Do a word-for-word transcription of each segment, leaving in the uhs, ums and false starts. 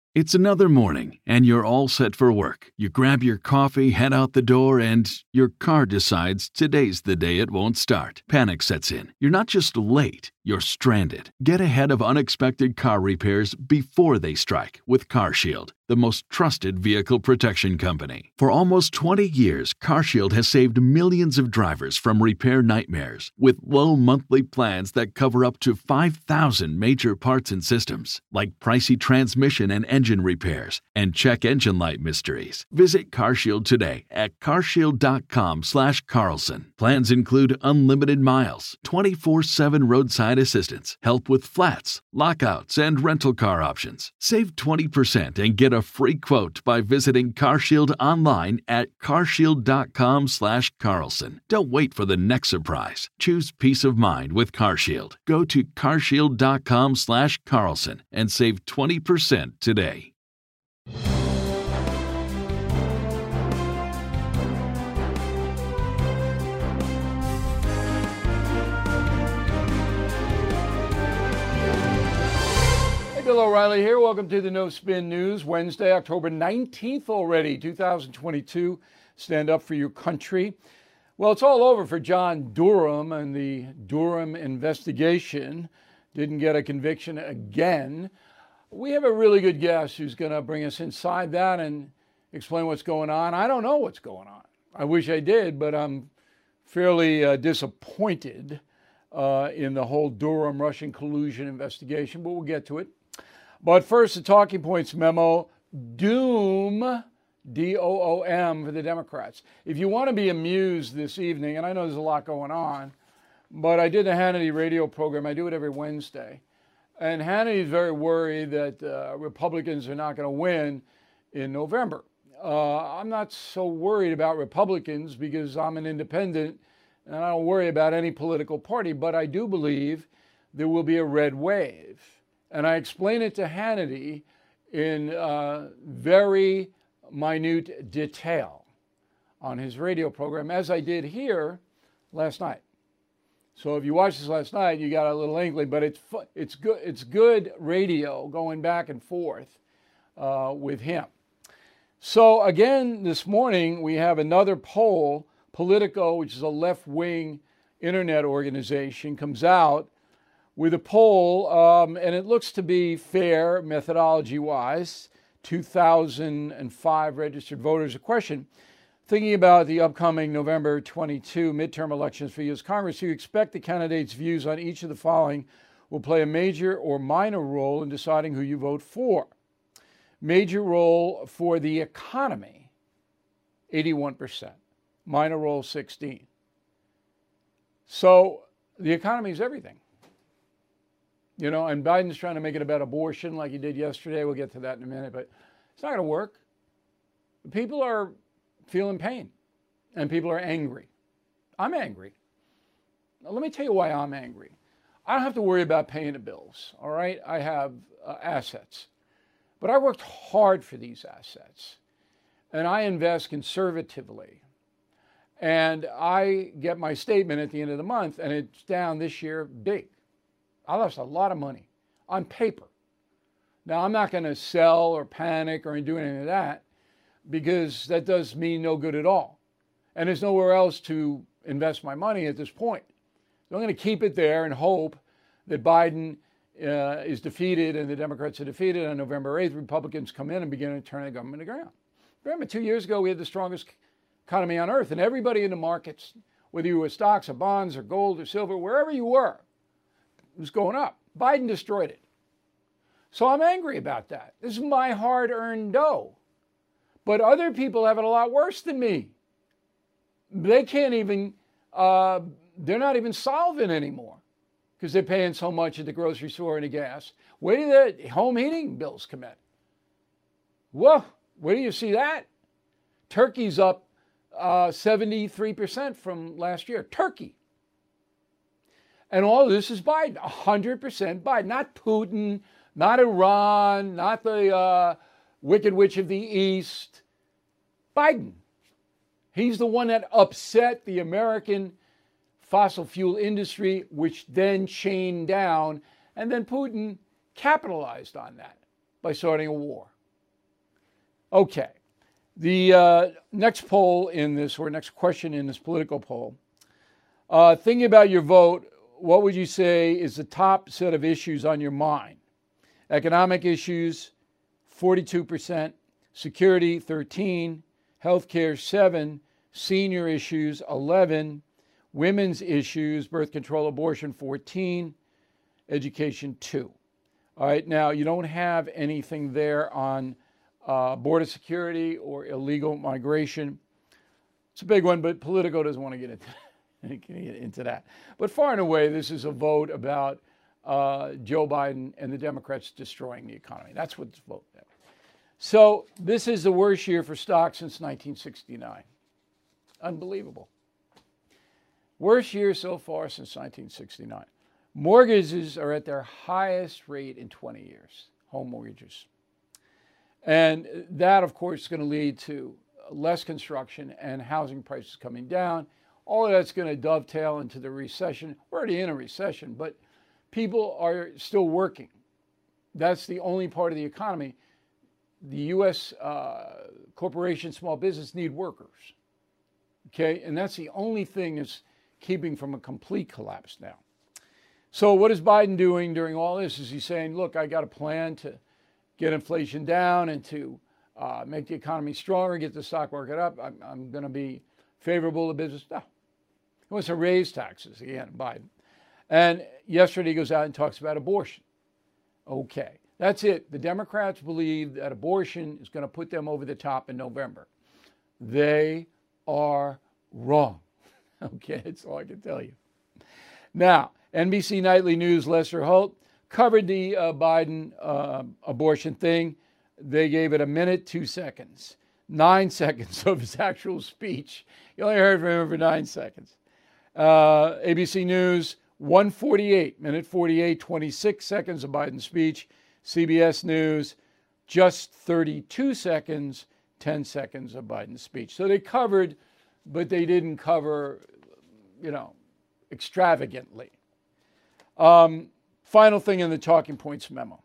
It's another morning, and you're all set for work. You grab your coffee, head out the door, and your car decides today's the day it won't start. Panic sets in. You're not just late, you're stranded. Get ahead of unexpected car repairs before they strike with CarShield, the most trusted vehicle protection company. For almost twenty years, CarShield has saved millions of drivers from repair nightmares with low monthly plans that cover up to five thousand major parts and systems, like pricey transmission and engine repairs and check engine light mysteries. Visit CarShield today at carshield.com slash Carlson. Plans include unlimited miles, twenty-four seven roadside assistance, help with flats, lockouts, and rental car options. Save twenty percent and get a free quote by visiting CarShield online at carshield.com slash Carlson. Don't wait for the next surprise. Choose peace of mind with CarShield. Go to carshield.com slash Carlson and save twenty percent today. Bill O'Reilly here. Welcome to the No Spin News. Wednesday, October nineteenth already, two thousand twenty-two. Stand up for your country. Well, it's all over for John Durham and the Durham investigation. Didn't get a conviction again. We have a really good guest who's going to bring us inside that and explain what's going on. I don't know what's going on. I wish I did, but I'm fairly uh, disappointed uh, in the whole Durham Russian collusion investigation, but we'll get to it. But first, the talking points memo, doom, D O O M for the Democrats. If you want to be amused this evening, and I know there's a lot going on, but I did a Hannity radio program. I do it every Wednesday. And Hannity is very worried that uh, Republicans are not going to win in November. Uh, I'm not so worried about Republicans because I'm an independent and I don't worry about any political party, but I do believe there will be a red wave. And I explain it to Hannity in uh, very minute detail on his radio program, as I did here last night. So if you watched this last night, you got a little inkling, but it's fu- it's good it's good radio going back and forth uh, with him. So again, this morning we have another poll. Politico, which is a left-wing internet organization, comes out with a poll, um, and it looks to be fair methodology-wise. two thousand five registered voters. A question: thinking about the upcoming November twenty-second midterm elections for U S Congress, do you expect the candidates' views on each of the following will play a major or minor role in deciding who you vote for? Major role for the economy, eighty-one percent. Minor role, sixteen. So the economy is everything. You know, and Biden's trying to make it about abortion like he did yesterday. We'll get to that in a minute, but it's not going to work. People are feeling pain, and people are angry. I'm angry. Now, let me tell you why I'm angry. I don't have to worry about paying the bills, all right? I have uh, assets. But I worked hard for these assets, and I invest conservatively. And I get my statement at the end of the month, and it's down this year big. I lost a lot of money on paper. Now, I'm not going to sell or panic or do any of that because that does me no good at all. And there's nowhere else to invest my money at this point. So I'm going to keep it there and hope that Biden uh, is defeated and the Democrats are defeated. On November eighth, Republicans come in and begin to turn the government around. Remember, two years ago, we had the strongest economy on earth, and everybody in the markets, whether you were stocks or bonds or gold or silver, wherever you were, it was going up. Biden destroyed it. So I'm angry about that. This is my hard-earned dough. But other people have it a lot worse than me. They can't even, uh, they're not even solvent anymore because they're paying so much at the grocery store and the gas. Where do the home heating bills come in? Whoa, where do you see that? Turkey's up uh, seventy-three percent from last year. Turkey. And all of this is Biden, one hundred percent Biden, not Putin, not Iran, not the uh, Wicked Witch of the East. Biden. He's the one that upset the American fossil fuel industry, which then chained down, and then Putin capitalized on that by starting a war. Okay. The uh, next poll in this, or next question in this political poll, uh, thinking about your vote, what would you say is the top set of issues on your mind? Economic issues, forty-two percent, security, thirteen, healthcare, seven, senior issues, eleven, women's issues, birth control, abortion, fourteen, education, two. All right, now you don't have anything there on uh, border security or illegal migration. It's a big one, but Politico doesn't want to get into, get into that. But far and away, this is a vote about uh, Joe Biden and the Democrats destroying the economy. That's what this vote is. So this is the worst year for stocks since nineteen sixty-nine. Unbelievable. Worst year so far since nineteen sixty-nine. Mortgages are at their highest rate in twenty years, home mortgages. And that, of course, is going to lead to less construction and housing prices coming down. All of that's going to dovetail into the recession. We're already in a recession, but people are still working. That's the only part of the economy. The U S uh, corporation, small business need workers. Okay, and that's the only thing that's keeping from a complete collapse now. So what is Biden doing during all this? Is he saying, look, I got a plan to get inflation down and to uh, make the economy stronger, get the stock market up. I'm, I'm going to be favorable to business. No. He wants to raise taxes again, Biden. And yesterday he goes out and talks about abortion. Okay, that's it. The Democrats believe that abortion is going to put them over the top in November. They are wrong. Okay, that's all I can tell you. Now, N B C Nightly News, Lester Holt covered the uh, Biden uh, abortion thing. They gave it a minute, two seconds, nine seconds of his actual speech. You only heard from him for nine seconds. Uh, A B C News, one forty-eight, minute forty-eight, twenty-six seconds of Biden's speech. C B S News, just thirty-two seconds, ten seconds of Biden's speech. So they covered, but they didn't cover, you know, extravagantly. Um, final thing in the talking points memo.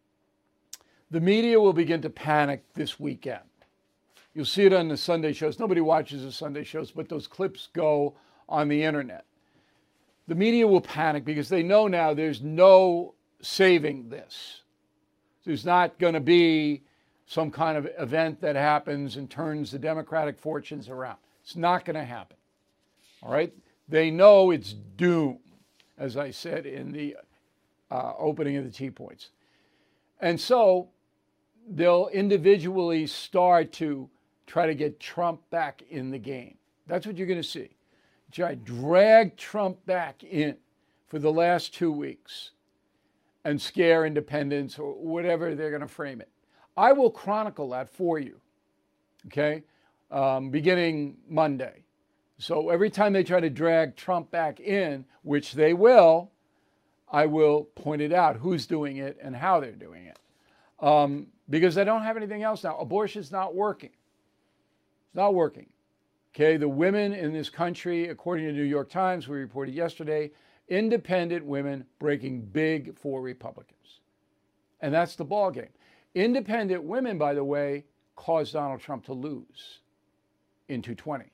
The media will begin to panic this weekend. You'll see it on the Sunday shows. Nobody watches the Sunday shows, but those clips go on the internet. The media will panic because they know now there's no saving this. There's not going to be some kind of event that happens and turns the Democratic fortunes around. It's not going to happen. All right? They know it's doom, as I said in the uh, opening of the T Points. And so they'll individually start to try to get Trump back in the game. That's what you're going to see. Try to drag Trump back in for the last two weeks and scare independents or whatever they're going to frame it. I will chronicle that for you, okay, um, beginning Monday. So every time they try to drag Trump back in, which they will, I will point it out who's doing it and how they're doing it. Um, because they don't have anything else now. Abortion's not working. It's not working. Okay, the women in this country, according to the New York Times, we reported yesterday, independent women breaking big for Republicans. And that's the ball game. Independent women, by the way, caused Donald Trump to lose in two twenty.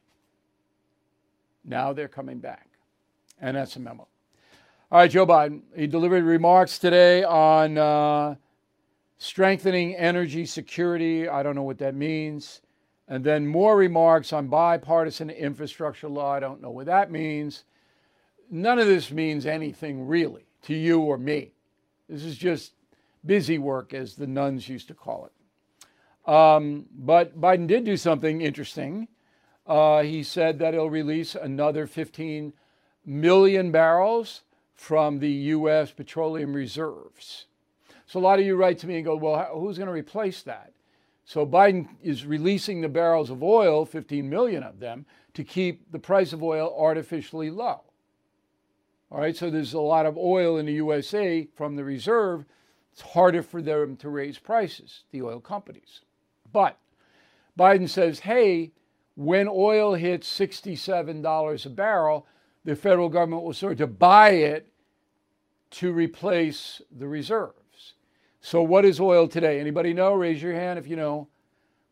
Now they're coming back. And that's a memo. All right, Joe Biden, he delivered remarks today on uh, strengthening energy security. I don't know what that means. And then more remarks on bipartisan infrastructure law. I don't know what that means. None of this means anything really to you or me. This is just busy work, as the nuns used to call it. Um, but Biden did do something interesting. Uh, he said that he'll release another fifteen million barrels from the U S petroleum reserves. So a lot of you write to me and go, well, who's going to replace that? So Biden is releasing the barrels of oil, fifteen million of them, to keep the price of oil artificially low. All right, so there's a lot of oil in the U S A from the reserve. It's harder for them to raise prices, the oil companies. But Biden says, hey, when oil hits sixty-seven dollars a barrel, the federal government will start to buy it to replace the reserves. So what is oil today? Anybody know? Raise your hand if you know.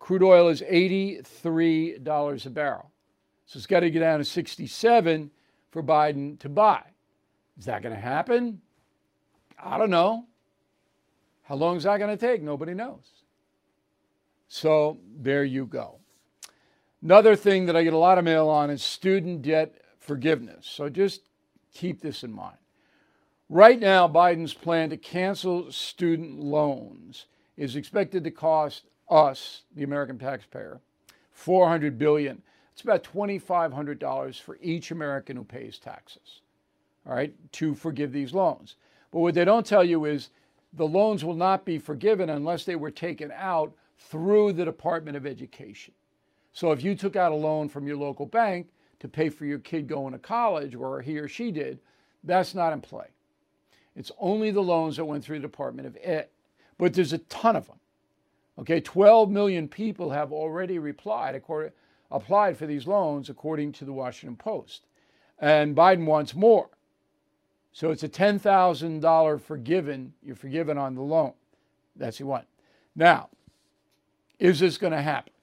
Crude oil is eighty-three dollars a barrel. So it's got to get down to sixty-seven for Biden to buy. Is that going to happen? I don't know. How long is that going to take? Nobody knows. So there you go. Another thing that I get a lot of mail on is student debt forgiveness. So just keep this in mind. Right now, Biden's plan to cancel student loans is expected to cost us, the American taxpayer, four hundred billion dollars. It's about two thousand five hundred dollars for each American who pays taxes, all right, to forgive these loans. But what they don't tell you is the loans will not be forgiven unless they were taken out through the Department of Education. So if you took out a loan from your local bank to pay for your kid going to college, or he or she did, that's not in play. It's only the loans that went through the Department of Ed. But there's a ton of them. Okay, twelve million people have already replied, according, applied for these loans, according to the Washington Post. And Biden wants more. So it's a ten thousand dollars forgiven, you're forgiven on the loan. That's what you want. Now, is this going to happen?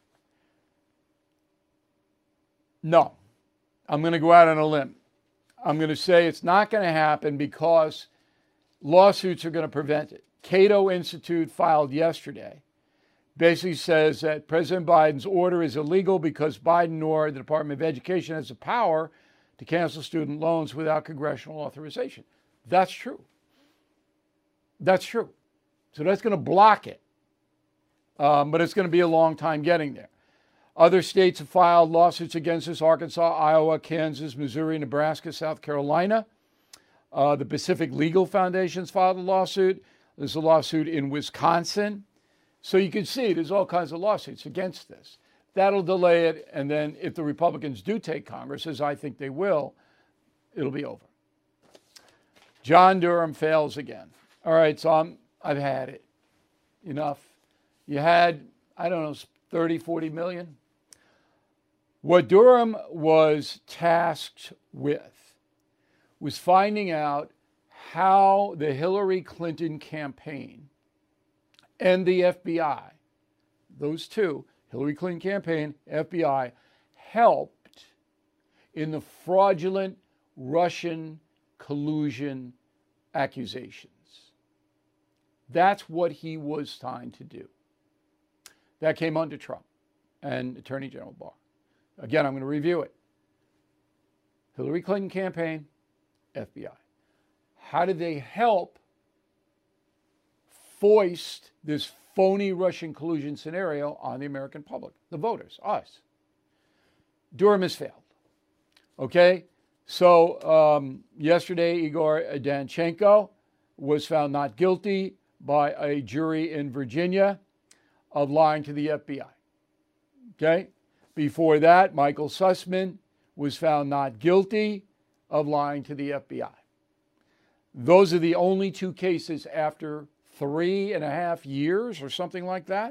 No. I'm going to go out on a limb. I'm going to say it's not going to happen because lawsuits are going to prevent it. Cato Institute filed yesterday, basically says that President Biden's order is illegal because Biden nor the Department of Education has the power to cancel student loans without congressional authorization. That's true. That's true. So that's going to block it. Um, but it's going to be a long time getting there. Other states have filed lawsuits against us: Arkansas, Iowa, Kansas, Missouri, Nebraska, South Carolina. Uh, the Pacific Legal Foundation's filed a lawsuit. There's a lawsuit in Wisconsin. So you can see there's all kinds of lawsuits against this. That'll delay it. And then if the Republicans do take Congress, as I think they will, it'll be over. John Durham fails again. All right, so I'm, I've had it. Enough. You had, I don't know, thirty, forty million. What Durham was tasked with was finding out how the Hillary Clinton campaign and the F B I, those two, Hillary Clinton campaign, F B I, helped in the fraudulent Russian collusion accusations. That's what he was trying to do. That came under Trump and Attorney General Barr. Again, I'm going to review it. Hillary Clinton campaign, F B I. How did they help foist this phony Russian collusion scenario on the American public, the voters, us? Durham has failed. Okay? So um, yesterday, Igor Danchenko was found not guilty by a jury in Virginia of lying to the F B I. Okay? Before that, Michael Sussman was found not guilty of lying to the F B I. Those are the only two cases after three and a half years or something like that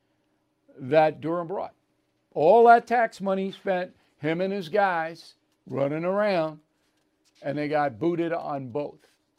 that Durham brought. All that tax money spent, him and his guys running around, and they got booted on both.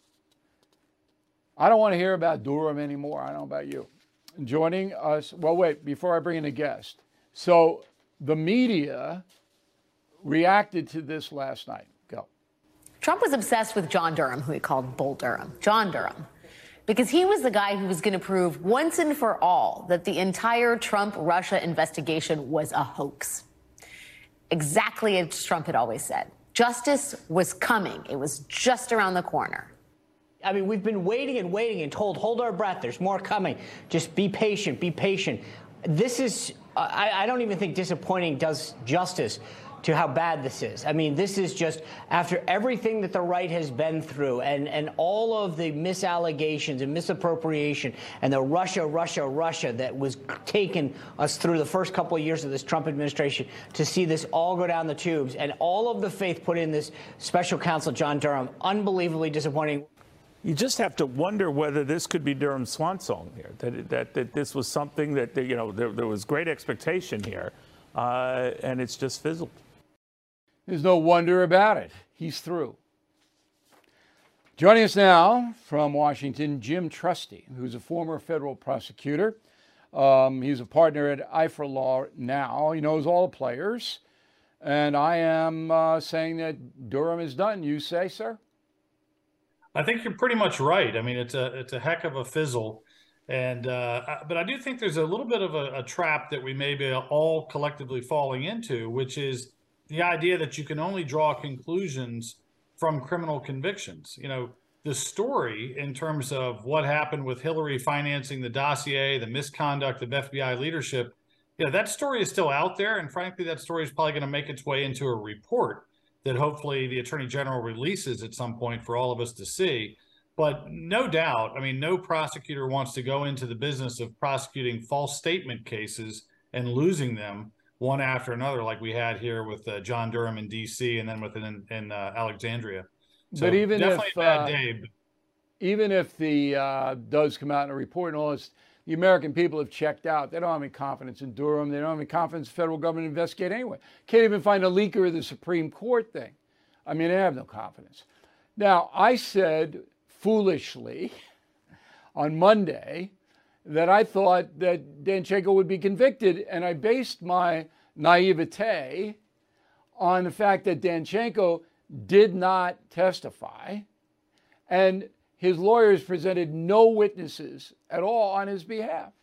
I don't want to hear about Durham anymore. I don't know about you. Joining us, well, wait, before I bring in a guest. So the media reacted to this last night. Go. Trump was obsessed with John Durham, who he called Bull Durham. John Durham. Because he was the guy who was going to prove once and for all that the entire Trump-Russia investigation was a hoax. Exactly as Trump had always said. Justice was coming. It was just around the corner. I mean, we've been waiting and waiting and told, hold our breath, there's more coming. Just be patient, be patient. This is, uh, I, I don't even think disappointing does justice to how bad this is. I mean, this is just, after everything that the right has been through and, and all of the misallegations and misappropriation and the Russia, Russia, Russia that was taking us through the first couple of years of this Trump administration, to see this all go down the tubes and all of the faith put in this special counsel, John Durham, unbelievably disappointing. You just have to wonder whether this could be Durham's swan song here, that, that, that this was something that, you know, there, there was great expectation here, uh, and it's just fizzled. There's no wonder about it. He's through. Joining us now from Washington, Jim Trusty, who's a former federal prosecutor. Um, he's a partner at Eiffer Law now. He knows all the players. And I am uh, saying that Durham is done. You say, sir? I think you're pretty much right. I mean, it's a it's a heck of a fizzle. And uh, but I do think there's a little bit of a, a trap that we may be all collectively falling into, which is the idea that you can only draw conclusions from criminal convictions. You know, the story in terms of what happened with Hillary financing the dossier, the misconduct of F B I leadership, you know, that story is still out there. And frankly, that story is probably going to make its way into a report that hopefully the Attorney General releases at some point for all of us to see. But no doubt, I mean, no prosecutor wants to go into the business of prosecuting false statement cases and losing them one after another, like we had here with uh, John Durham in D C and then with in, in uh, Alexandria. So but even definitely if a bad uh, day. But... even if the uh, does come out in a report and all this, the American people have checked out. They don't have any confidence in Durham. They don't have any confidence in the federal government to investigate anyway. Can't even find a leaker of the Supreme Court thing. I mean, they have no confidence. Now, I said foolishly on Monday that I thought that Danchenko would be convicted, and I based my naivete on the fact that Danchenko did not testify, and his lawyers presented no witnesses at all on his behalf.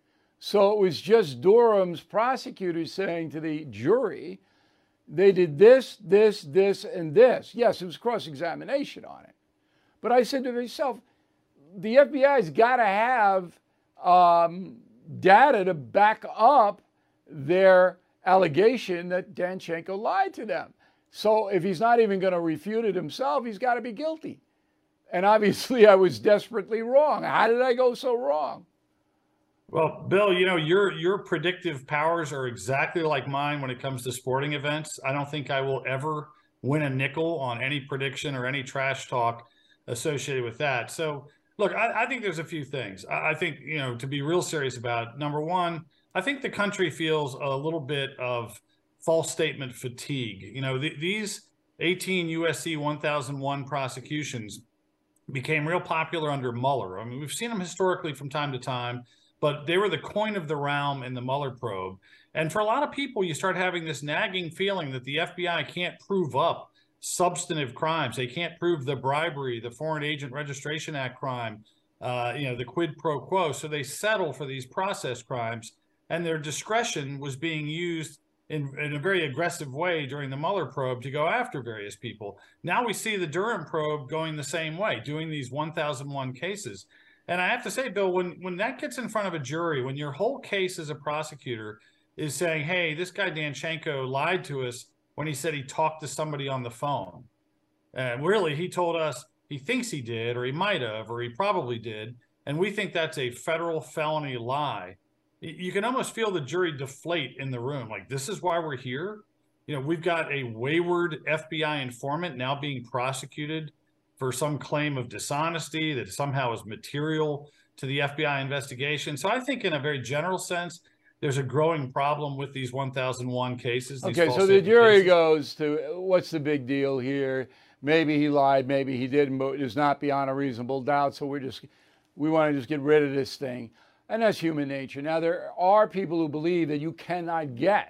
So it was just Durham's prosecutors saying to the jury, they did this, this, this, and this. Yes, it was cross-examination on it. But I said to myself, the F B I's got to have um, data to back up their allegation that Danchenko lied to them. So if he's not even going to refute it himself, he's got to be guilty. And obviously I was desperately wrong. How did I go so wrong? Well, Bill, you know, your your predictive powers are exactly like mine when it comes to sporting events. I don't think I will ever win a nickel on any prediction or any trash talk associated with that. So, look, I, I think there's a few things. I, I think, you know, to be real serious about, number one, I think the country feels a little bit of false statement fatigue. You know, th- these eighteen U S C one thousand one prosecutions became real popular under Mueller. I mean, we've seen them historically from time to time, but they were the coin of the realm in the Mueller probe. And for a lot of people, you start having this nagging feeling that the F B I can't prove up substantive crimes. They can't prove the bribery, the Foreign Agent Registration Act crime, uh, you know, the quid pro quo. So they settle for these process crimes, and their discretion was being used in, in a very aggressive way during the Mueller probe to go after various people. Now we see the Durham probe going the same way, doing these one thousand one cases. And I have to say, Bill, when, when that gets in front of a jury, when your whole case as a prosecutor is saying, hey, this guy Danchenko lied to us when he said he talked to somebody on the phone. And really, he told us he thinks he did, or he might have, or he probably did. And we think that's a federal felony lie. You can almost feel the jury deflate in the room. Like, this is why we're here. You know, we've got a wayward F B I informant now being prosecuted for some claim of dishonesty that somehow is material to the F B I investigation. So I think in a very general sense, there's a growing problem with these one thousand one cases. Okay, so the jury cases. goes to, what's the big deal here? Maybe he lied, maybe he didn't, but it does not beyond a reasonable doubt. So we're just, we want to just get rid of this thing. And that's human nature. Now, there are people who believe that you cannot get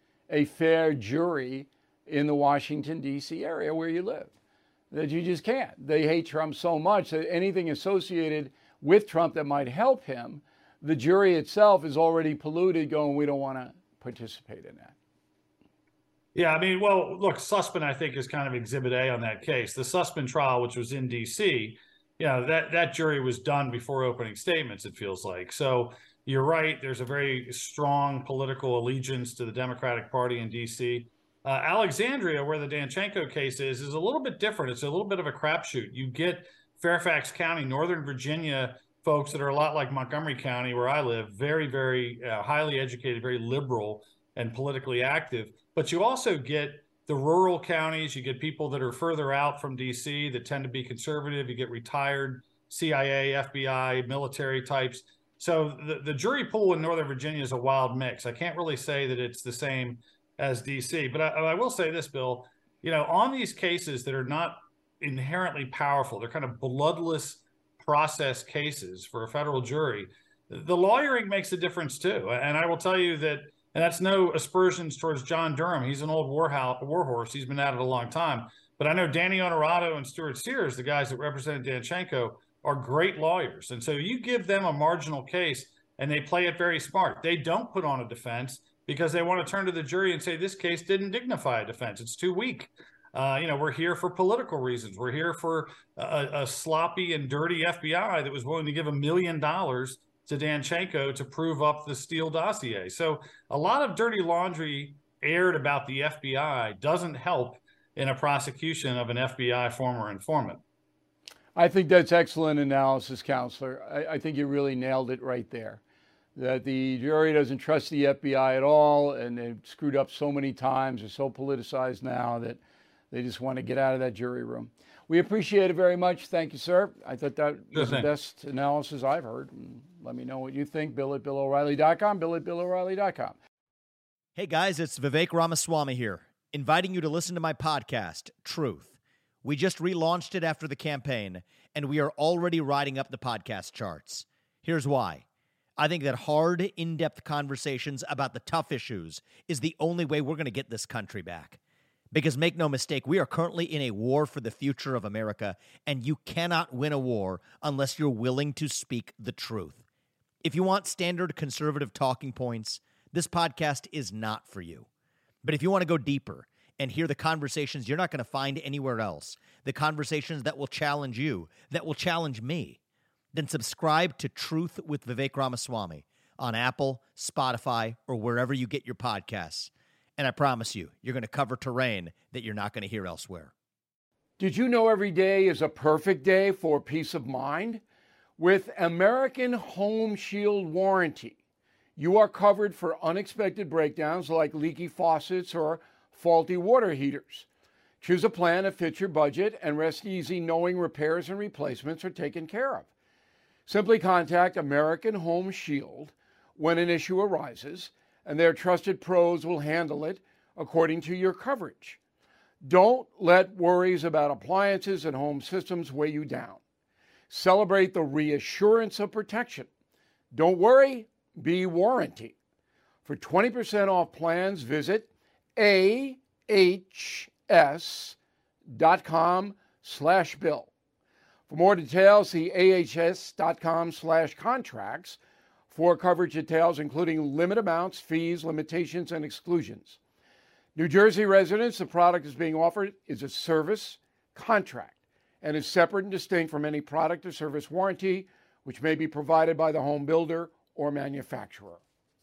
a fair jury in the Washington, D C area where you live, that you just can't. They hate Trump so much that anything associated with Trump that might help him, the jury itself is already polluted, going, we don't want to participate in that. Yeah, I mean, well, look, Sussman, I think, is kind of exhibit A on that case. The Sussman trial, which was in D C, you know, that, that jury was done before opening statements, it feels like. So you're right. There's a very strong political allegiance to the Democratic Party in D C. Uh, Alexandria, where the Danchenko case is, is a little bit different. It's a little bit of a crapshoot. You get Fairfax County, Northern Virginia folks that are a lot like Montgomery County, where I live, very, very uh, highly educated, very liberal and politically active. But you also get the rural counties. You get people that are further out from D C that tend to be conservative. You get retired C I A, F B I, military types. So the, the jury pool in Northern Virginia is a wild mix. I can't really say that it's the same as D C, but I, I will say this, Bill, you know, on these cases that are not inherently powerful, they're kind of bloodless process cases for a federal jury. the lawyering makes a difference too. And I will tell you that, and that's no aspersions towards John Durham. He's an old war, war horse. He's been at it a long time. But I know Danny Onorato and Stuart Sears, the guys that represented Danchenko, are great lawyers. And so you give them a marginal case and they play it very smart. They don't put on a defense because they want to turn to the jury and say, this case didn't dignify a defense. It's too weak. Uh, you know, we're here for political reasons. We're here for a, a sloppy and dirty F B I that was willing to give a million dollars to Danchenko to prove up the Steele dossier. So a lot of dirty laundry aired about the F B I doesn't help in a prosecution of an F B I former informant. I think that's excellent analysis, Counselor. I, I think you really nailed it right there. That the jury doesn't trust the F B I at all, and they've screwed up so many times. They're so politicized now that they just want to get out of that jury room. We appreciate it very much. Thank you, sir. I thought that was the best analysis I've heard. And let me know what you think. Bill at Bill O'Reilly dot com, Bill at Bill O'Reilly dot com. Hey, guys, it's Vivek Ramaswamy here, inviting you to listen to my podcast, Truth. We just relaunched it after the campaign, and we are already riding up the podcast charts. Here's why. I think that hard, in-depth conversations about the tough issues is the only way we're going to get this country back. Because make no mistake, we are currently in a war for the future of America, and you cannot win a war unless you're willing to speak the truth. If you want standard conservative talking points, this podcast is not for you. But if you want to go deeper and hear the conversations you're not going to find anywhere else, the conversations that will challenge you, that will challenge me, then subscribe to Truth with Vivek Ramaswamy on Apple, Spotify, or wherever you get your podcasts. And I promise you, you're going to cover terrain that you're not going to hear elsewhere. Did you know every day is a perfect day for peace of mind? With American Home Shield Warranty, you are covered for unexpected breakdowns like leaky faucets or faulty water heaters. Choose a plan that fits your budget and rest easy knowing repairs and replacements are taken care of. Simply contact American Home Shield when an issue arises, and their trusted pros will handle it according to your coverage. Don't let worries about appliances and home systems weigh you down. Celebrate the reassurance of protection. Don't worry, be warranty. For twenty percent off plans, visit A H S dot com slash bill. For more details, see A H S dot com slash contracts for coverage details, including limit amounts, fees, limitations, and exclusions. New Jersey residents, the product is being offered is a service contract and is separate and distinct from any product or service warranty, which may be provided by the home builder or manufacturer.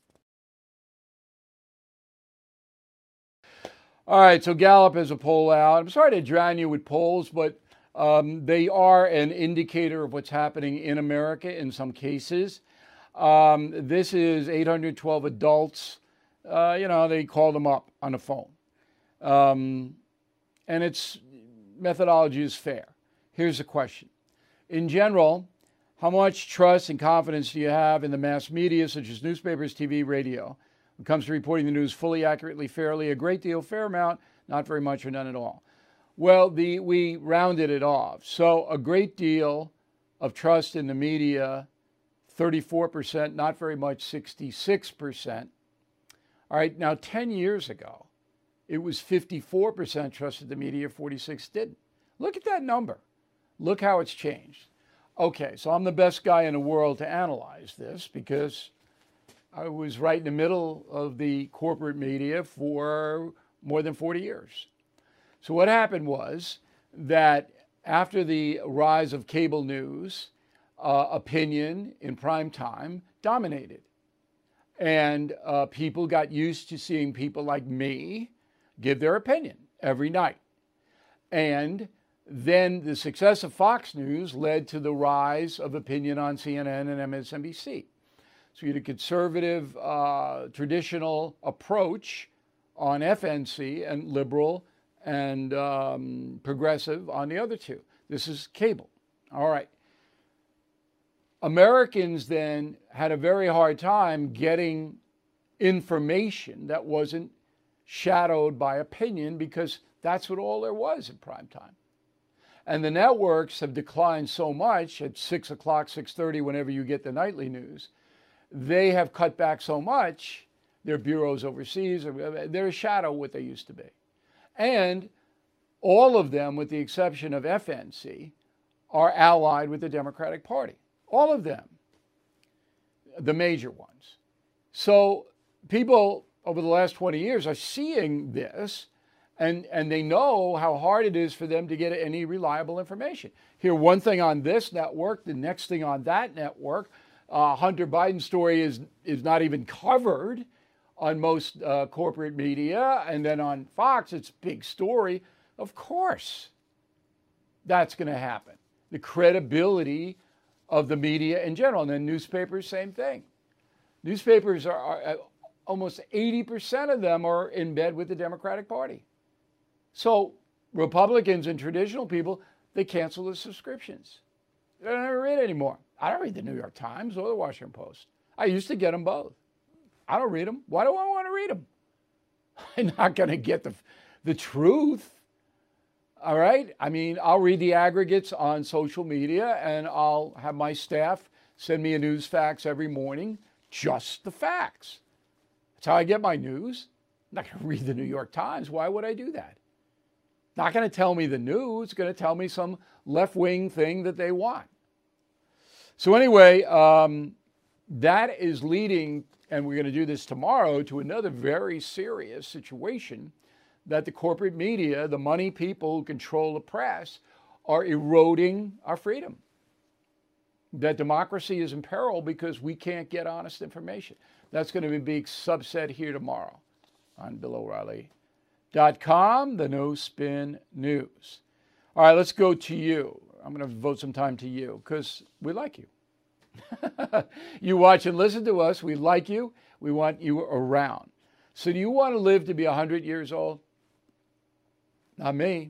All right, so Gallup has a poll out. I'm sorry to drown you with polls, but um, they are an indicator of what's happening in America in some cases. Um, this is eight hundred twelve adults. Uh, you know, they called them up on the phone. Um, and its methodology is fair. Here's the question. In general, how much trust and confidence do you have in the mass media, such as newspapers, T V, radio, when it comes to reporting the news fully, accurately, fairly? A great deal, fair amount, not very much, or none at all. Well, the, we rounded it off. So a great deal of trust in the media, thirty-four percent, not very much, sixty-six percent. All right, now ten years ago, it was fifty-four percent trusted the media, forty-six didn't. Look at that number. Look how it's changed. Okay, so I'm the best guy in the world to analyze this because I was right in the middle of the corporate media for more than forty years. So what happened was that after the rise of cable news, uh, opinion in prime time dominated. And uh, people got used to seeing people like me give their opinion every night. And then the success of Fox News led to the rise of opinion on C N N and M S N B C. So you had a conservative, uh, traditional approach on F N C and liberal and um, progressive on the other two. This is cable. All right. Americans then had a very hard time getting information that wasn't shadowed by opinion because that's what all there was in prime time. And the networks have declined so much at six o'clock, six thirty, whenever you get the nightly news, they have cut back so much, their bureaus overseas, they're a shadow of what they used to be. And all of them, with the exception of F N C, are allied with the Democratic Party. All of them, the major ones. So people over the last twenty years are seeing this, and, and they know how hard it is for them to get any reliable information. Hear one thing on this network, the next thing on that network. Uh, Hunter Biden's story is, is not even covered on most uh, corporate media, and then on Fox, it's a big story. Of course, that's going to happen. The credibility of the media in general, and then newspapers, same thing. Newspapers are, are almost eighty percent of them are in bed with the Democratic Party. So Republicans and traditional people, they cancel the subscriptions. They don't ever read anymore. I don't read the New York Times or the Washington Post. I used to get them both. I don't read them. Why do I want to read them? I'm not going to get the, the truth. All right? I mean, I'll read the aggregates on social media, and I'll have my staff send me a news fax every morning, just the facts. That's how I get my news. I'm not going to read the New York Times. Why would I do that? Not going to tell me the news. It's going to tell me some left-wing thing that they want. So anyway, um, that is leading, and we're going to do this tomorrow, to another very serious situation that the corporate media, the money people who control the press, are eroding our freedom. That democracy is in peril because we can't get honest information. That's going to be a big subset here tomorrow on Bill O'Reilly dot com, the No Spin News. All right, let's go to you. I'm going to devote some time to you because we like you. You watch and listen to us. We like you. We want you around. So do you want to live to be one hundred years old? Not me.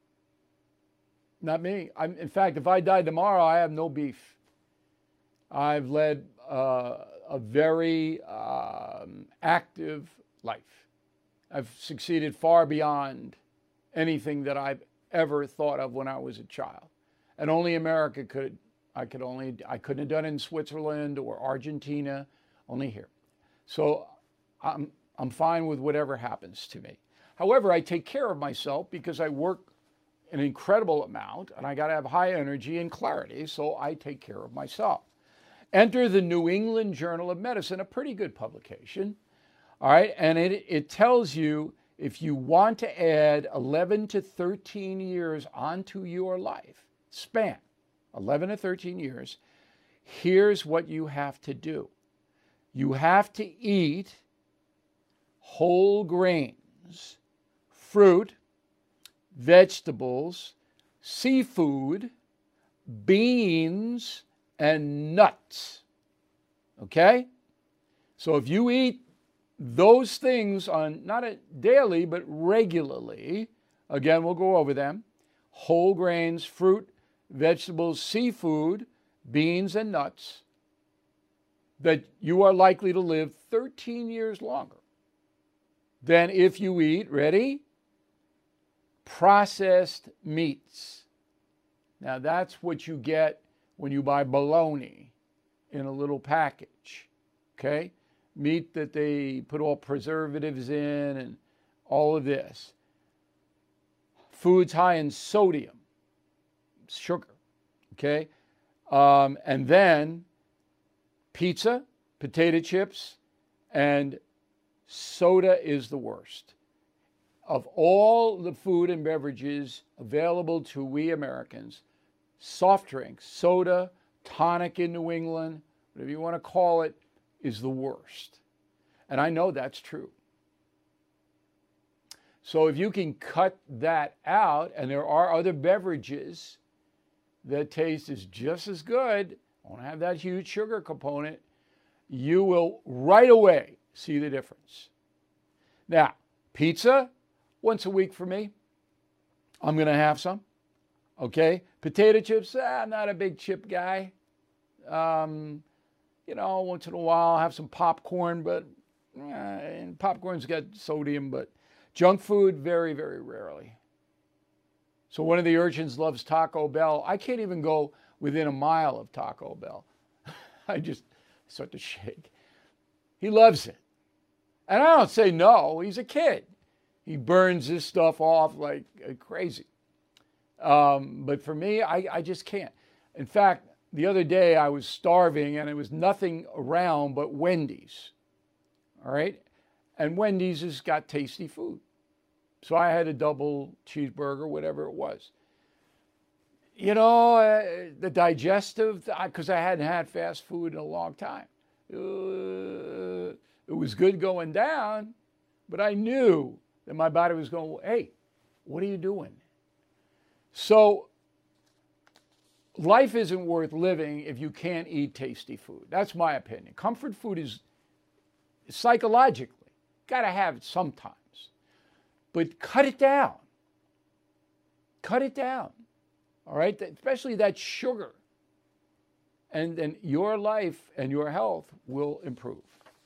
Not me. I'm, in fact, if I died tomorrow, I have no beef. I've led uh, a very um, active life. I've succeeded far beyond anything that I've ever thought of when I was a child. And only America could, I could only, I couldn't have done it in Switzerland or Argentina, only here. So I'm, I'm fine with whatever happens to me. However, I take care of myself because I work an incredible amount and I got to have high energy and clarity, so I take care of myself. Enter the New England Journal of Medicine, a pretty good publication. All right, and it, it tells you if you want to add eleven to thirteen years onto your life span, eleven to thirteen years, here's what you have to do. You have to eat whole grains, fruit, vegetables, seafood, beans, and nuts. Okay? So if you eat those things on not a daily, but regularly, again, we'll go over them, whole grains, fruit, vegetables, seafood, beans, and nuts, that you are likely to live thirteen years longer than if you eat, ready? Processed meats. Now that's what you get when you buy bologna in a little package, okay? Meat that they put all preservatives in and all of this. Foods high in sodium, sugar, okay? Um, and then pizza, potato chips, and soda is the worst. Of all the food and beverages available to we Americans, soft drinks, soda, tonic in New England, whatever you want to call it, is the worst. And I know that's true. So if you can cut that out, and there are other beverages that taste is just as good, won't have that huge sugar component, you will right away see the difference. Now, pizza, once a week for me. I'm going to have some. Okay? Potato chips, ah, I'm not a big chip guy. Um, you know, once in a while I'll have some popcorn, but eh, and popcorn's got sodium, but junk food, very, very rarely. So one of the urchins loves Taco Bell. I can't even go within a mile of Taco Bell. I just start to shake. He loves it. And I don't say no. He's a kid. He burns this stuff off like crazy. Um, but for me, I, I just can't. In fact, the other day I was starving and there was nothing around but Wendy's. All right? And Wendy's has got tasty food. So I had a double cheeseburger, whatever it was. You know, uh, the digestive, because I hadn't had fast food in a long time. Uh, it was good going down, but I knew that my body was going, hey, what are you doing? So life isn't worth living if you can't eat tasty food. That's my opinion. Comfort food is psychologically, got to have it sometimes. But cut it down. Cut it down. All right? Especially that sugar. And then your life and your health will improve.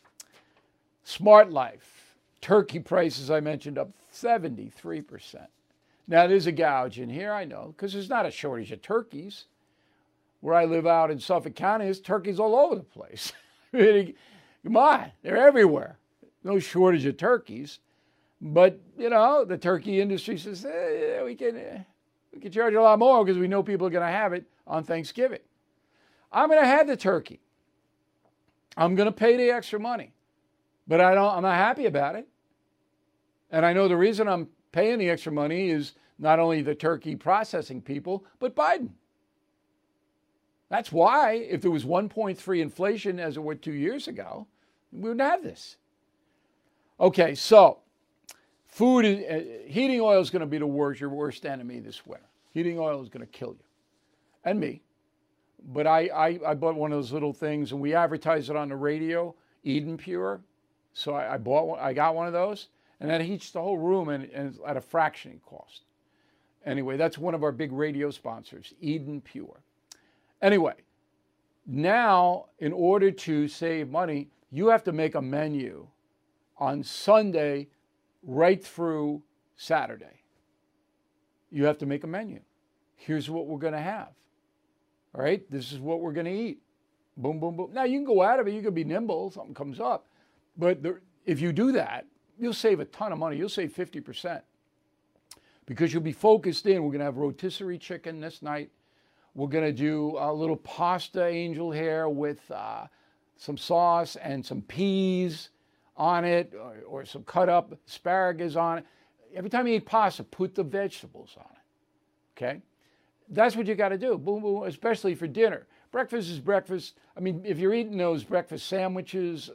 Smart Life. Turkey prices, I mentioned, up seventy-three percent. Now, there's a gouge in here, I know, because there's not a shortage of turkeys. Where I live out in Suffolk County, there's turkeys all over the place. Come on, they're everywhere. No shortage of turkeys. But, you know, the turkey industry says, eh, we can uh, we can charge a lot more because we know people are going to have it on Thanksgiving. I'm going to have the turkey. I'm going to pay the extra money. But I don't, I'm not happy about it. And I know the reason I'm paying the extra money is not only the turkey processing people, but Biden. That's why, if there was one point three inflation as it was two years ago, we wouldn't have this. Okay, so food, is, uh, heating oil is going to be the worst, your worst enemy this winter. Heating oil is going to kill you. And me. But I, I, I bought one of those little things, and we advertised it on the radio, Eden Pure. So I, I bought one, I got one of those, and that heats the whole room and, and it's at a fraction of cost. Anyway, that's one of our big radio sponsors, Eden Pure. Anyway, now in order to save money, you have to make a menu on Sunday right through Saturday. You have to make a menu. Here's what we're going to have. All right, this is what we're going to eat. Boom, boom, boom. Now, you can go out of it. You can be nimble. Something comes up. But there, if you do that, you'll save a ton of money. You'll save fifty percent because you'll be focused in. We're going to have rotisserie chicken this night. We're going to do a little pasta angel hair with uh, some sauce and some peas on it, or, or some cut up asparagus on it. Every time you eat pasta, put the vegetables on it. Okay? That's what you got to do, boom, boom, especially for dinner. Breakfast is breakfast. I mean, if you're eating those breakfast sandwiches,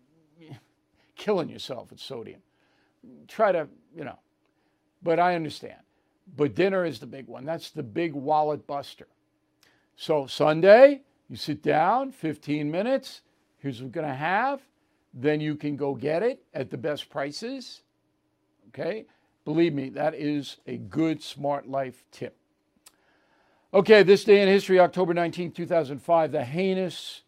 killing yourself with sodium. Try to, you know, but I understand. But dinner is the big one. That's the big wallet buster. So Sunday, you sit down, fifteen minutes. Here's what we're going to have. Then you can go get it at the best prices. Okay? Believe me, that is a good Smart Life tip. Okay, this day in history, October nineteenth, two thousand five, the heinous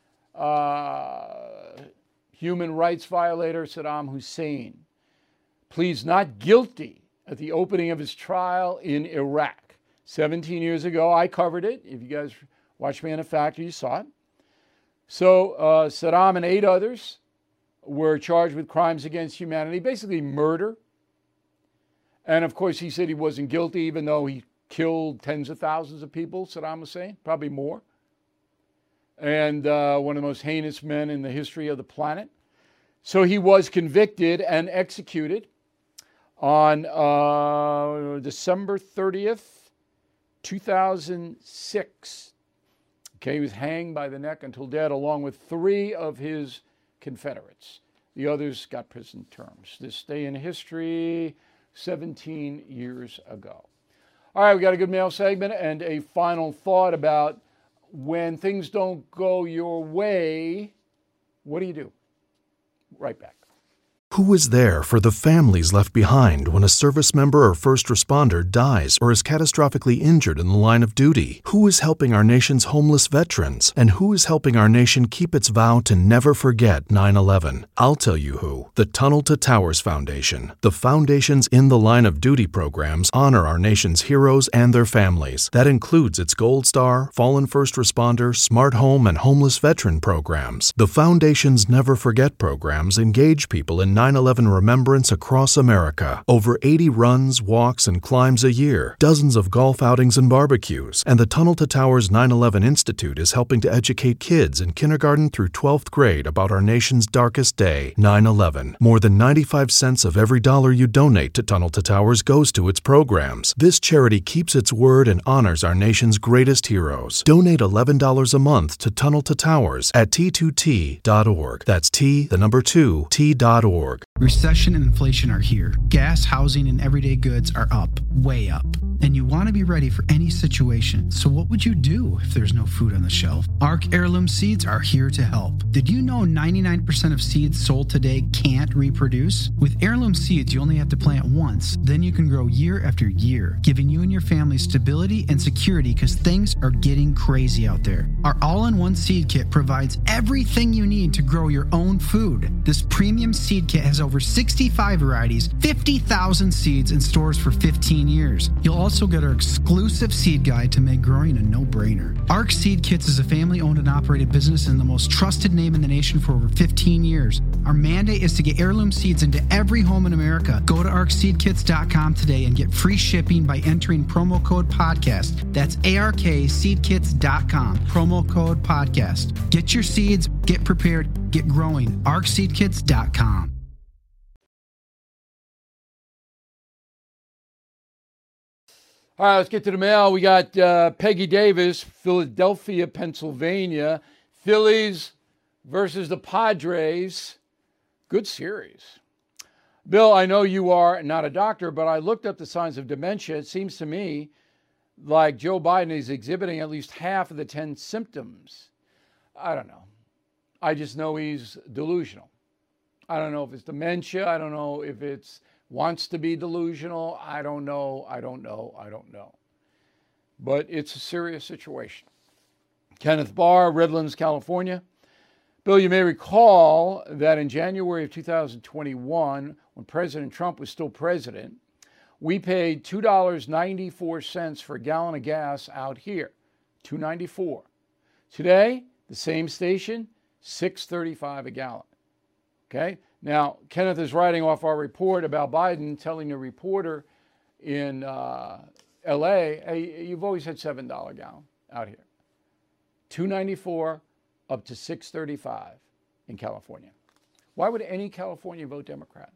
uh, human rights violator Saddam Hussein pleads not guilty at the opening of his trial in Iraq. seventeen years ago, I covered it. If you guys watched me in a factory, you saw it. So uh, Saddam and eight others were charged with crimes against humanity, basically murder. And of course, he said he wasn't guilty, even though he killed tens of thousands of people, Saddam Hussein, probably more. And uh, one of the most heinous men in the history of the planet. So he was convicted and executed on uh, December thirtieth, two thousand six. Okay, he was hanged by the neck until dead, along with three of his Confederates. The others got prison terms. This day in history, seventeen years ago. All right, we got a good mail segment and a final thought about when things don't go your way, what do you do? Right back. Who is there for the families left behind when a service member or first responder dies or is catastrophically injured in the line of duty? Who is helping our nation's homeless veterans? And who is helping our nation keep its vow to never forget nine eleven? I'll tell you who. The Tunnel to Towers Foundation. The foundation's In the Line of Duty programs honor our nation's heroes and their families. That includes its Gold Star, Fallen First Responder, Smart Home, and Homeless Veteran programs. The foundation's Never Forget programs engage people in nine eleven remembrance across America. Over eighty runs, walks, and climbs a year, dozens of golf outings and barbecues, and the Tunnel to Towers nine eleven Institute is helping to educate kids in kindergarten through twelfth grade about our nation's darkest day, nine eleven. More than ninety-five cents of every dollar you donate to Tunnel to Towers goes to its programs. This charity keeps its word and honors our nation's greatest heroes. Donate eleven dollars a month to Tunnel to Towers at T two T dot org. That's T, the number two, T dot org. Recession and inflation are here. Gas, housing, and everyday goods are up, way up. And you want to be ready for any situation. So what would you do if there's no food on the shelf? Arc Heirloom Seeds are here to help. Did you know ninety-nine percent of seeds sold today can't reproduce? With Heirloom Seeds, you only have to plant once. Then you can grow year after year, giving you and your family stability and security because things are getting crazy out there. Our all-in-one seed kit provides everything you need to grow your own food. This premium seed kit has over sixty-five varieties, fifty thousand seeds, and stores for fifteen years. You'll also get our exclusive seed guide to make growing a no-brainer. Arc Seed Kits is a family-owned and operated business and the most trusted name in the nation for over fifteen years. Our mandate is to get heirloom seeds into every home in America. Go to arc seed kits dot com today and get free shipping by entering promo code podcast. That's A R K seed kits dot com, promo code podcast. Get your seeds, get prepared, get growing. arc seed kits dot com. All right, let's get to the mail. We got uh, Peggy Davis, Philadelphia, Pennsylvania. Phillies versus the Padres. Good series. Bill, I know you are not a doctor, but I looked up the signs of dementia. It seems to me like Joe Biden is exhibiting at least half of the ten symptoms. I don't know. I just know he's delusional. I don't know if it's dementia. I don't know if it's wants to be delusional. I don't know. I don't know. I don't know. But it's a serious situation. Kenneth Barr, Redlands, California. Bill, you may recall that in January of two thousand twenty-one, when President Trump was still president, we paid two dollars and ninety-four cents for a gallon of gas out here, two dollars and ninety-four cents. Today, the same station, six dollars and thirty-five cents a gallon. Okay? Now, Kenneth is writing off our report about Biden telling a reporter in uh, L A, hey, you've always had seven dollars a gallon out here. two dollars and ninety-four cents up to six dollars and thirty-five cents in California. Why would any California vote Democrat?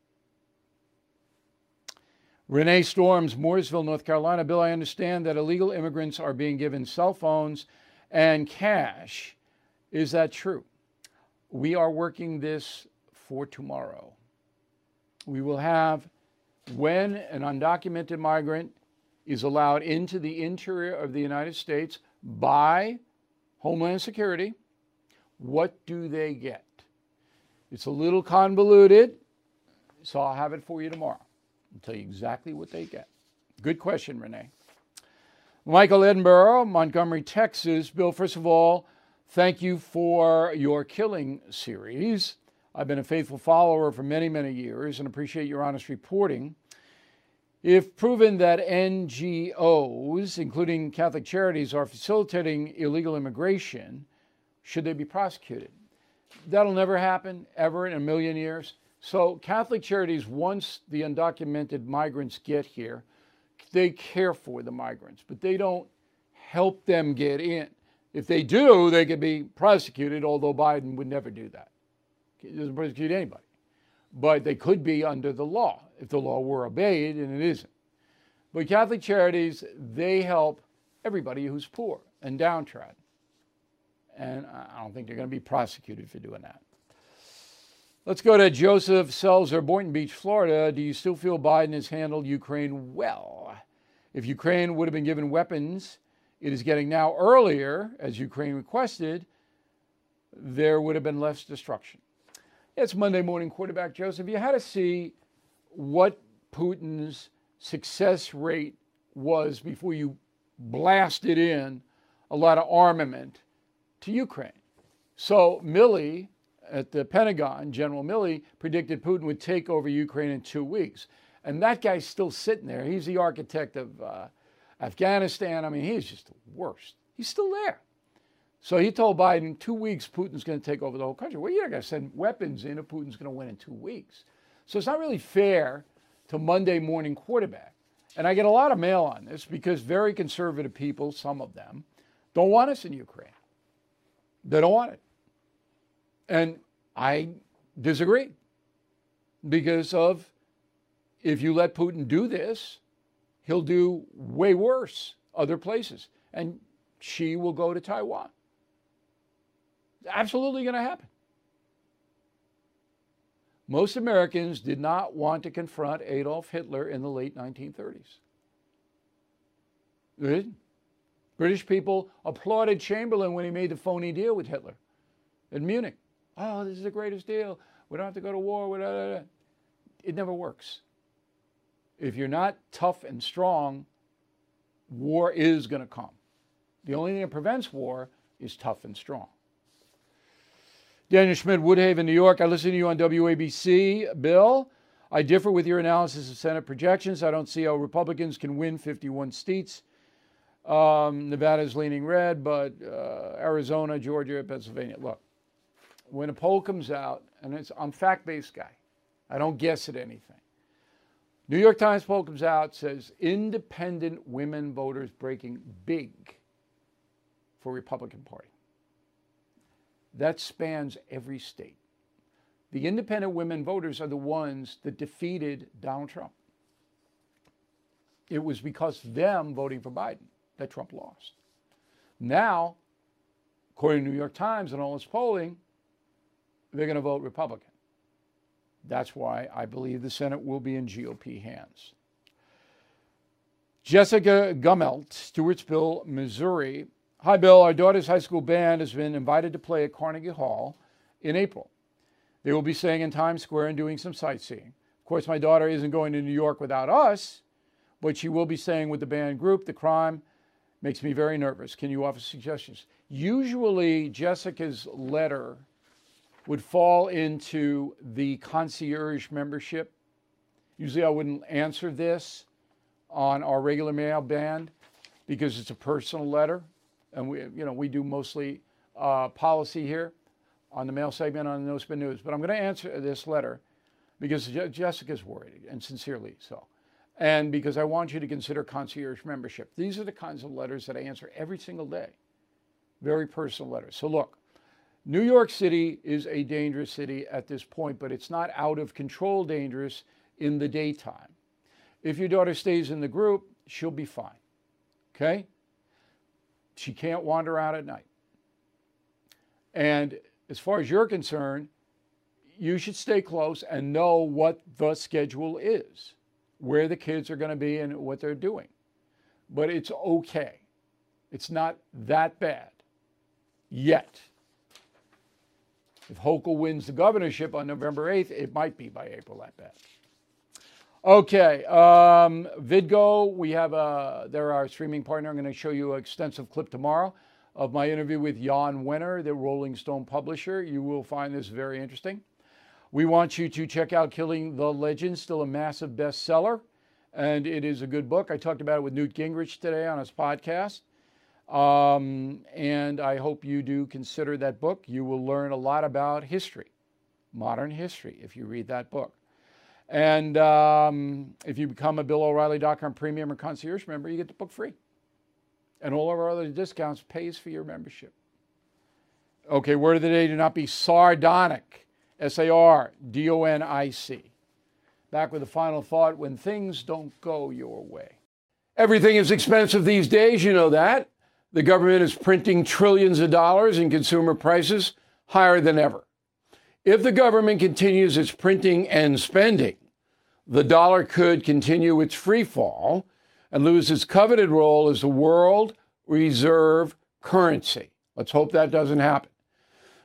Renee Storms, Mooresville, North Carolina. Bill, I understand that illegal immigrants are being given cell phones and cash. Is that true? We are working this for tomorrow. We will have, when an undocumented migrant is allowed into the interior of the United States by Homeland Security, what do they get? It's a little convoluted, so I'll have it for you tomorrow. I'll tell you exactly what they get. Good question, Renee. Michael Edinburgh, Montgomery, Texas. Bill, first of all, thank you for your Killing series. I've been a faithful follower for many, many years and appreciate your honest reporting. If proven that N G Os, including Catholic Charities, are facilitating illegal immigration, should they be prosecuted? That'll never happen, ever in a million years. So Catholic Charities, once the undocumented migrants get here, they care for the migrants, but they don't help them get in. If they do, they could be prosecuted, although Biden would never do that. He doesn't prosecute anybody. But they could be under the law if the law were obeyed, and it isn't. But Catholic Charities, they help everybody who's poor and downtrodden. And I don't think they're going to be prosecuted for doing that. Let's go to Joseph Selzer, Boynton Beach, Florida. Do you still feel Biden has handled Ukraine well? If Ukraine would have been given weapons it is getting now earlier, as Ukraine requested, there would have been less destruction. It's Monday Morning Quarterback. Joseph, you had to see what Putin's success rate was before you blasted in a lot of armament to Ukraine. So Milley at the Pentagon, General Milley, predicted Putin would take over Ukraine in two weeks. And that guy's still sitting there. He's the architect of uh, Afghanistan. I mean, he's just the worst. He's still there. So he told Biden, two weeks, Putin's going to take over the whole country. Well, you're not going to send weapons in if Putin's going to win in two weeks. So it's not really fair to Monday Morning Quarterback. And I get a lot of mail on this because very conservative people, some of them, don't want us in Ukraine. They don't want it. And I disagree because of if you let Putin do this, he'll do way worse other places. And Xi will go to Taiwan. Absolutely going to happen. Most Americans did not want to confront Adolf Hitler in the late nineteen thirties. They didn't. British people applauded Chamberlain when he made the phony deal with Hitler in Munich. Oh, this is the greatest deal. We don't have to go to war. It never works. If you're not tough and strong, war is going to come. The only thing that prevents war is tough and strong. Daniel Schmidt, Woodhaven, New York. I listen to you on W A B C. Bill, I differ with your analysis of Senate projections. I don't see how Republicans can win fifty-one seats. Um, Nevada's leaning red, but uh, Arizona, Georgia, Pennsylvania. Look, when a poll comes out, and it's, I'm a fact-based guy. I don't guess at anything. New York Times poll comes out, says independent women voters breaking big for Republican Party. That spans every state. The independent women voters are the ones that defeated Donald Trump. It was because of them voting for Biden that Trump lost. Now, according to New York Times and all this polling, they're going to vote Republican. That's why I believe the Senate will be in G O P hands. Jessica Gummelt, Stewartsville, Missouri. Hi, Bill. Our daughter's high school band has been invited to play at Carnegie Hall in April. They will be staying in Times Square and doing some sightseeing. Of course, my daughter isn't going to New York without us, but she will be staying with the band group. The crime makes me very nervous. Can you offer suggestions? Usually, Jessica's letter would fall into the concierge membership. Usually, I wouldn't answer this on our regular mail band because it's a personal letter. And we, you know, we do mostly uh, policy here on the mail segment on the No Spin News. But I'm going to answer this letter because Je- Jessica's worried, and sincerely so. And because I want you to consider concierge membership. These are the kinds of letters that I answer every single day. Very personal letters. So look, New York City is a dangerous city at this point, but it's not out of control dangerous in the daytime. If your daughter stays in the group, she'll be fine. Okay? She can't wander out at night. And as far as you're concerned, you should stay close and know what the schedule is, where the kids are going to be and what they're doing. But it's okay. It's not that bad yet. If Hochul wins the governorship on November eighth, it might be by April that bad. Okay, um, Vidgo, we have a, they're our streaming partner. I'm going to show you an extensive clip tomorrow of my interview with Jan Wenner, the Rolling Stone publisher. You will find this very interesting. We want you to check out Killing the Legend, still a massive bestseller, and it is a good book. I talked about it with Newt Gingrich today on his podcast, um, and I hope you do consider that book. You will learn a lot about history, modern history, if you read that book. And um, if you become a Bill O'Reilly dot com premium or concierge member, you get the book free. And all of our other discounts pays for your membership. Okay, word of the day, do not be sardonic. S A R D O N I C. Back with a final thought, when things don't go your way. Everything is expensive these days, you know that. The government is printing trillions of dollars and consumer prices higher than ever. If the government continues its printing and spending, the dollar could continue its free fall and lose its coveted role as the world reserve currency. Let's hope that doesn't happen.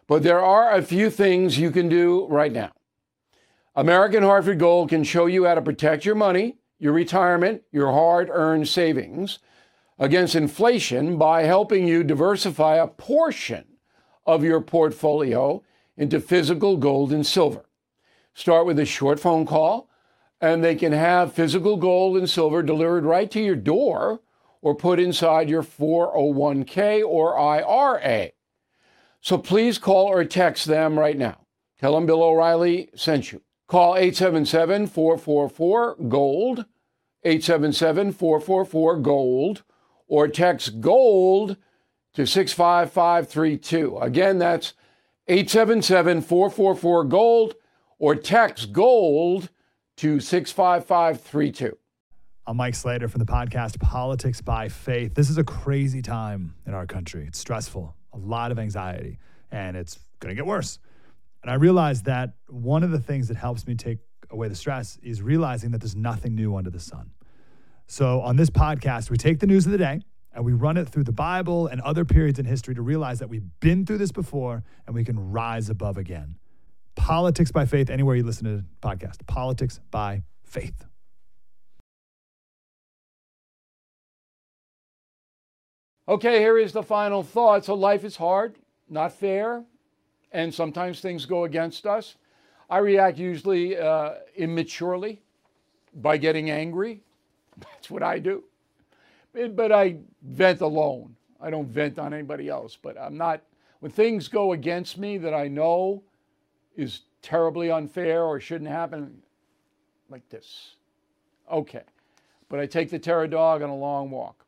But there are a few things you can do right now. American Hartford Gold can show you how to protect your money, your retirement, your hard-earned savings against inflation by helping you diversify a portion of your portfolio into physical gold and silver. Start with a short phone call, and they can have physical gold and silver delivered right to your door or put inside your four oh one k or I R A. So please call or text them right now. Tell them Bill O'Reilly sent you. Call eight seven seven, four four four, GOLD, eight seven seven, four four four, GOLD, or text GOLD to six five five three two. Again, that's eight seven seven, four four four, GOLD, or text GOLD to six five five three two. I'm Mike Slater from the podcast Politics by Faith. This is a crazy time in our country. It's stressful, a lot of anxiety, and it's going to get worse. And I realized that one of the things that helps me take away the stress is realizing that there's nothing new under the sun. So on this podcast, we take the news of the day and we run it through the Bible and other periods in history to realize that we've been through this before and we can rise above again. Politics by Faith, anywhere you listen to the podcast. Politics by Faith. Okay, here is the final thought. So life is hard, not fair, and sometimes things go against us. I react usually uh, immaturely by getting angry. That's what I do. But I vent alone. I don't vent on anybody else. But I'm not, when things go against me that I know is terribly unfair or shouldn't happen, like this. Okay. But I take the terror dog on a long walk.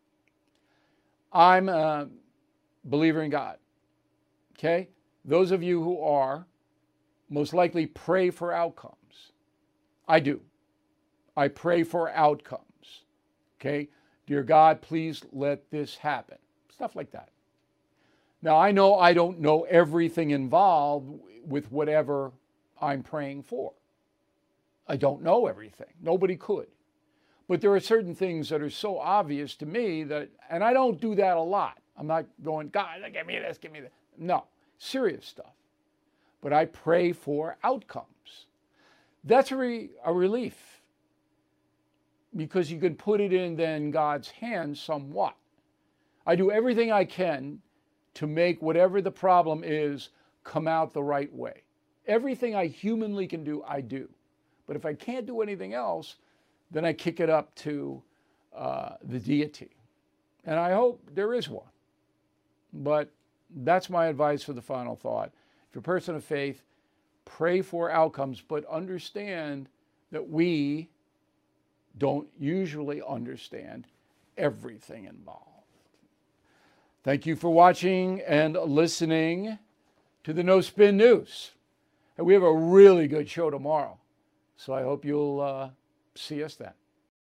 I'm a believer in God, okay? Those of you who are, most likely pray for outcomes. I do. I pray for outcomes, okay? Dear God, please let this happen. Stuff like that. Now, I know I don't know everything involved with whatever I'm praying for. I don't know everything. Nobody could. But there are certain things that are so obvious to me that, and I don't do that a lot. I'm not going, God, give me this, give me that. No, serious stuff. But I pray for outcomes. That's a, re, a relief because you can put it in then God's hands somewhat. I do everything I can to make whatever the problem is come out the right way. Everything I humanly can do, I do. But if I can't do anything else, then I kick it up to uh, the deity. And I hope there is one. But that's my advice for the final thought. If you're a person of faith, pray for outcomes, but understand that we don't usually understand everything involved. Thank you for watching and listening to the No Spin News. And we have a really good show tomorrow. So I hope you'll uh, see us then.